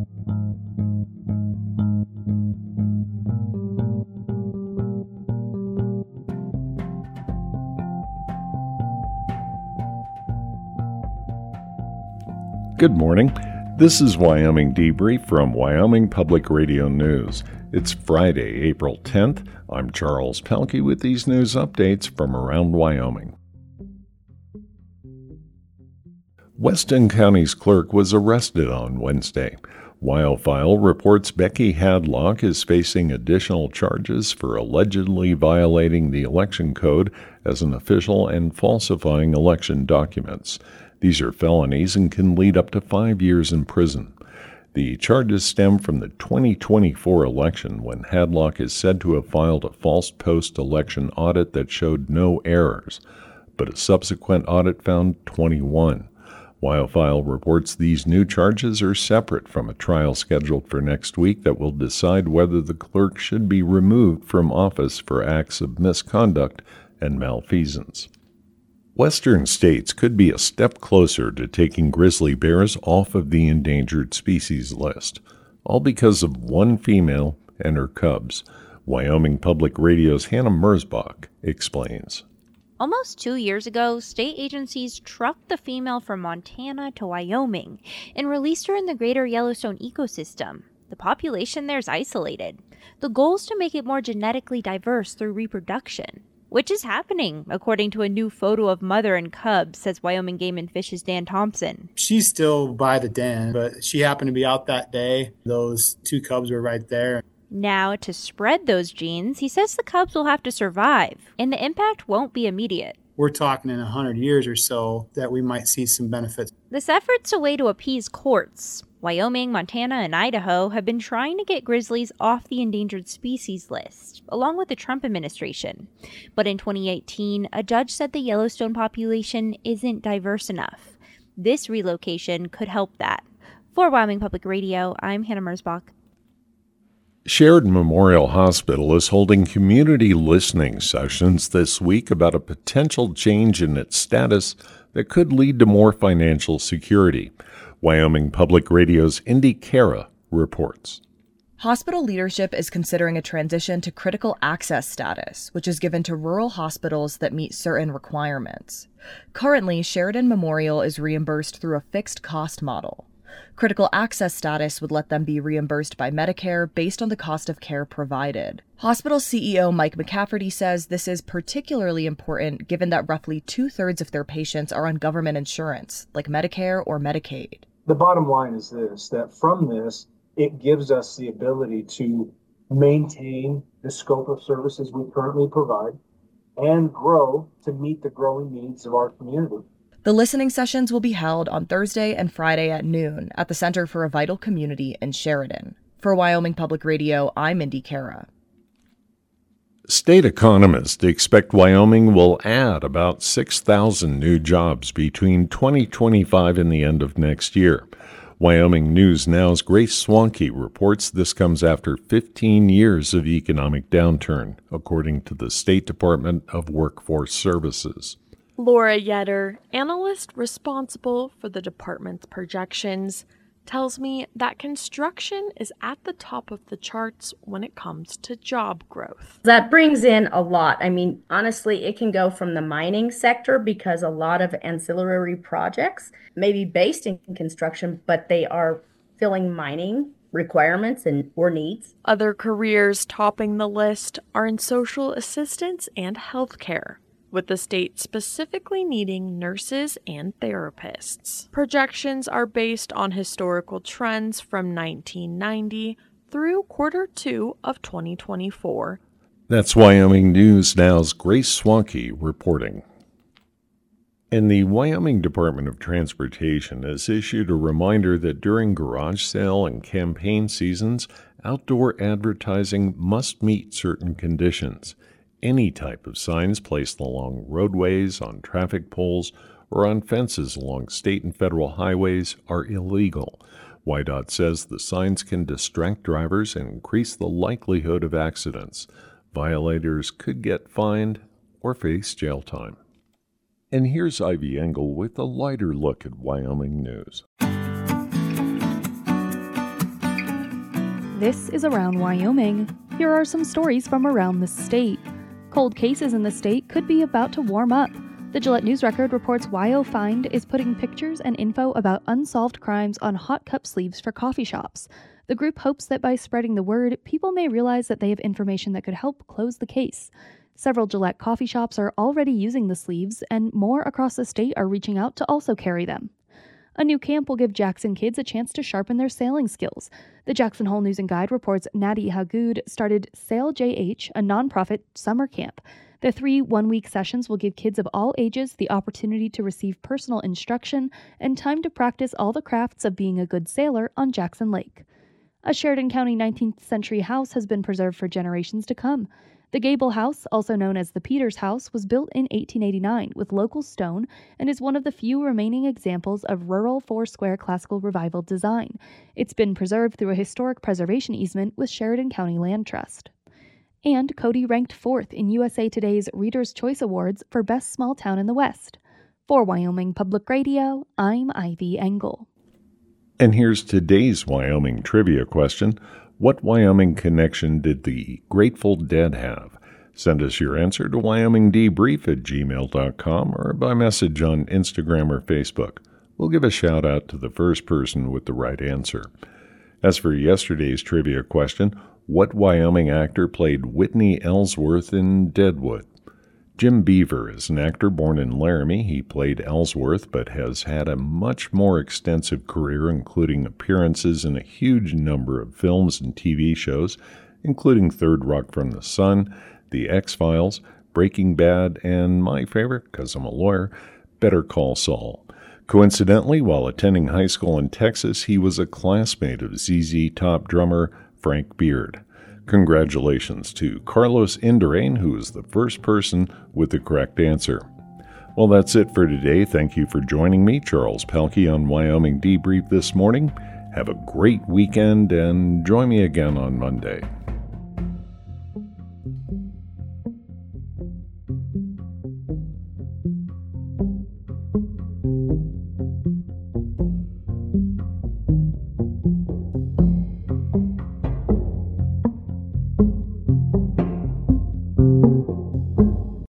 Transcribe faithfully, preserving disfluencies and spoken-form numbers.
Good morning. This is Wyoming Debrief from Wyoming Public Radio News. It's Friday, April tenth. I'm Charles Pelkey with these news updates from around Wyoming. Weston County's clerk was arrested on Wednesday. WyoFile reports Becky Hadlock is facing additional charges for allegedly violating the election code as an official and falsifying election documents. These are felonies and can lead up to five years in prison. The charges stem from the twenty twenty-four election when Hadlock is said to have filed a false post-election audit that showed no errors, but a subsequent audit found twenty-one. WyoFile reports these new charges are separate from a trial scheduled for next week that will decide whether the clerk should be removed from office for acts of misconduct and malfeasance. Western states could be a step closer to taking grizzly bears off of the endangered species list, all because of one female and her cubs. Wyoming Public Radio's Hannah Merzbach explains. Almost two years ago, state agencies trucked the female from Montana to Wyoming and released her in the greater Yellowstone ecosystem. The population there is isolated. The goal is to make it more genetically diverse through reproduction, which is happening, according to a new photo of mother and cubs, says Wyoming Game and Fish's Dan Thompson. She's still by the den, but she happened to be out that day. Those two cubs were right there. Now, to spread those genes, he says the cubs will have to survive, and the impact won't be immediate. We're talking in one hundred years or so that we might see some benefits. This effort's a way to appease courts. Wyoming, Montana, and Idaho have been trying to get grizzlies off the endangered species list, along with the Trump administration. But in twenty eighteen, a judge said the Yellowstone population isn't diverse enough. This relocation could help that. For Wyoming Public Radio, I'm Hannah Merzbach. Sheridan Memorial Hospital is holding community listening sessions this week about a potential change in its status that could lead to more financial security. Wyoming Public Radio's Indy Kara reports. Hospital leadership is considering a transition to critical access status, which is given to rural hospitals that meet certain requirements. Currently, Sheridan Memorial is reimbursed through a fixed cost model. Critical access status would let them be reimbursed by Medicare based on the cost of care provided. Hospital C E O Mike McCafferty says this is particularly important given that roughly two-thirds of their patients are on government insurance, like Medicare or Medicaid. The bottom line is this, that from this, it gives us the ability to maintain the scope of services we currently provide and grow to meet the growing needs of our community. The listening sessions will be held on Thursday and Friday at noon at the Center for a Vital Community in Sheridan. For Wyoming Public Radio, I'm Indy Kara. State economists expect Wyoming will add about six thousand new jobs between twenty twenty-five and the end of next year. Wyoming News Now's Grace Swanke reports this comes after fifteen years of economic downturn, according to the State Department of Workforce Services. Laura Yetter, analyst responsible for the department's projections, tells me that construction is at the top of the charts when it comes to job growth. That brings in a lot. I mean, honestly, it can go from the mining sector because a lot of ancillary projects may be based in construction, but they are filling mining requirements and or needs. Other careers topping the list are in social assistance and healthcare, with the state specifically needing nurses and therapists. Projections are based on historical trends from nineteen ninety through quarter two of twenty twenty-four. That's Wyoming News Now's Grace Swanke reporting. And the Wyoming Department of Transportation has issued a reminder that during garage sale and campaign seasons, outdoor advertising must meet certain conditions. Any type of signs placed along roadways, on traffic poles, or on fences along state and federal highways are illegal. W Y D O T says the signs can distract drivers and increase the likelihood of accidents. Violators could get fined or face jail time. And here's Ivy Engel with a lighter look at Wyoming news. This is Around Wyoming. Here are some stories from around the state. Cold cases in the state could be about to warm up. The Gillette News Record reports WyoFind is putting pictures and info about unsolved crimes on hot cup sleeves for coffee shops. The group hopes that by spreading the word, people may realize that they have information that could help close the case. Several Gillette coffee shops are already using the sleeves, and more across the state are reaching out to also carry them. A new camp will give Jackson kids a chance to sharpen their sailing skills. The Jackson Hole News and Guide reports Natty Hagood started Sail J H, a nonprofit summer camp. The three one-week sessions will give kids of all ages the opportunity to receive personal instruction and time to practice all the crafts of being a good sailor on Jackson Lake. A Sheridan County nineteenth century house has been preserved for generations to come. The Gable House, also known as the Peters House, was built in eighteen eighty-nine with local stone and is one of the few remaining examples of rural four-square classical revival design. It's been preserved through a historic preservation easement with Sheridan County Land Trust. And Cody ranked fourth in U S A Today's Reader's Choice Awards for Best Small Town in the West. For Wyoming Public Radio, I'm Ivy Engel. And here's today's Wyoming trivia question. What Wyoming connection did the Grateful Dead have? Send us your answer to wyoming debrief at gmail dot com or by message on Instagram or Facebook. We'll give a shout out to the first person with the right answer. As for yesterday's trivia question, what Wyoming actor played Whitney Ellsworth in Deadwood? Jim Beaver is an actor born in Laramie. He played Ellsworth, but has had a much more extensive career, including appearances in a huge number of films and T V shows, including Third Rock from the Sun, The X-Files, Breaking Bad, and my favorite, because I'm a lawyer, Better Call Saul. Coincidentally, while attending high school in Texas, he was a classmate of Z Z Top drummer Frank Beard. Congratulations to Carlos Indurain, who is the first person with the correct answer. Well, that's it for today. Thank you for joining me, Charles Pelkey, on Wyoming Debrief this morning. Have a great weekend and join me again on Monday.